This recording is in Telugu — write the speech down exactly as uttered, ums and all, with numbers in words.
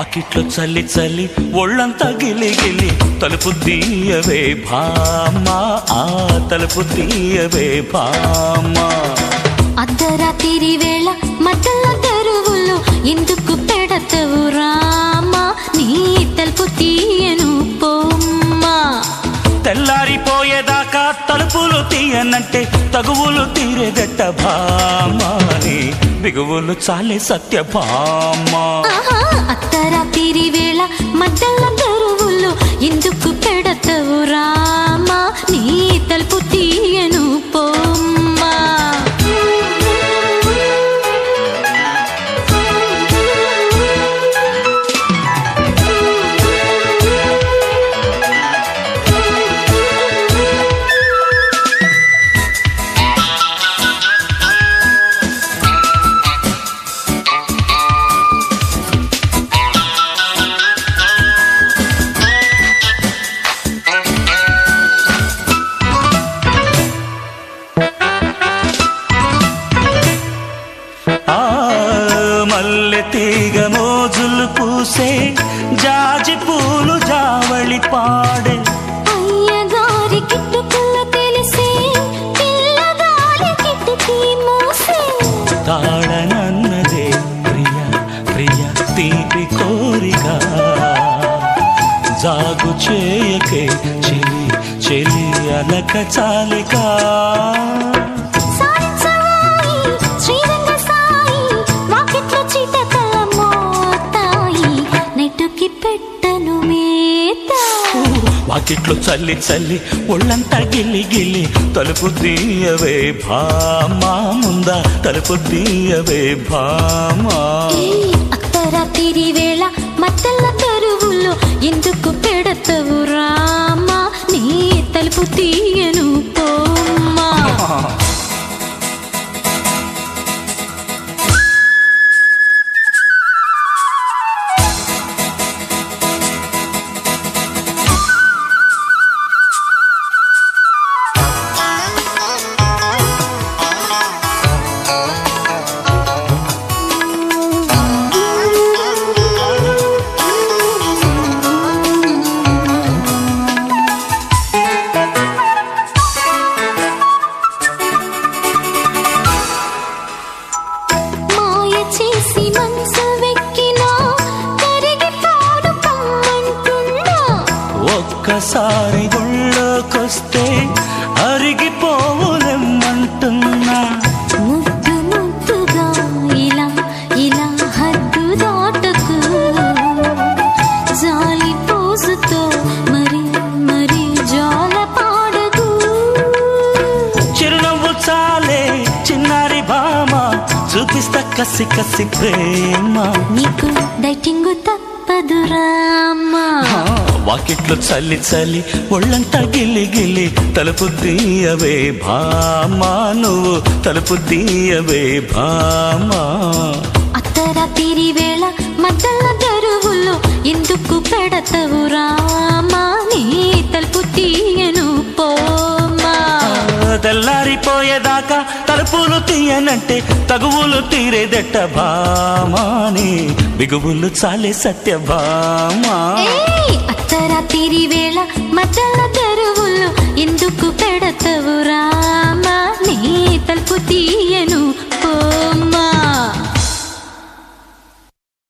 వాకిట్లో చల్లి చల్లి ఒళ్ళంతా గిలి గిలి తలుపు తీయవే భామా, ఆ తలుపు తీయవే భామా. అర్ధరాత్రి వేళ మధ్యల తెరువుల్లో ఎందుకు పెడతావు రామా, నీ తలుపు తీయను పోమ్మా. తెల్లారిపోయేదాకా తలుపులు తీయనంటే తగువులు తీరేదట్ట భామా, నీ బిగువులు చాలే సత్య భామా. అర్ధరాత్రి వేళ మధ్యల తెరువుల్లో ఎందుకు పెడతావు రామా, నీ తలుపు తీయను పోమ్మా. మల్లె తీగ మోజులు పూసే జాజి పూలు జావళి పాడే అయ్యగారి కిట్టుకులు తెలిసే పిల్లగాలి కిట్టుకి మూసే తాళనన్నదే ప్రియ ప్రియ తీపి కోరిక జాగు చేయకే చెలి చెలి అలక చాలిక. వాకిట్లో చల్లి చల్లి ఒళ్ళంతా గిల్లి గిల్లి తలుపు తీయవే భామా, ముందా తలుపు తీయవే భామా. అర్ధరాత్రి వేళ మధ్యల తెరువుల్లో ఎందుకు పెడతావు రామా, నీ తలుపు తీయను పోమ్మా. ఒక్కసారి గుళ్ళోకొస్తే అరిగిపోవులెమ్మంటున్నా. ముద్దు ముద్దుగా ఇలా ఇలా హద్దు దాటకు, జాలి పోసుతో మరి మరి జాల పాడకు. చిరునవ్వు చాలే చిన్నారి భామ, చూపిస్తా కసి కసి ప్రేమ. నీకు డైటింగ్ తప్పదు రామా. వాకిట్లో చల్లి చల్లి ఒళ్ళంతా గిల్లి గిల్లి తలుపు తీయవే భామా, నువ్వు తలుపు తీయవే భామా. అర్ధరాత్రి వేళ మధ్యల తెరువుల్లో ఎందుకు పెడతావు రామా, నీ తలుపు తీయను పోమ్మా. తెల్లారిపోయేదాకా తలుపులు తీయనంటే తగువులు తీరేదట్ట భామాని, బిగువులు చాలే సత్య భామా. అర్ధరాత్రి వేళ మధ్యల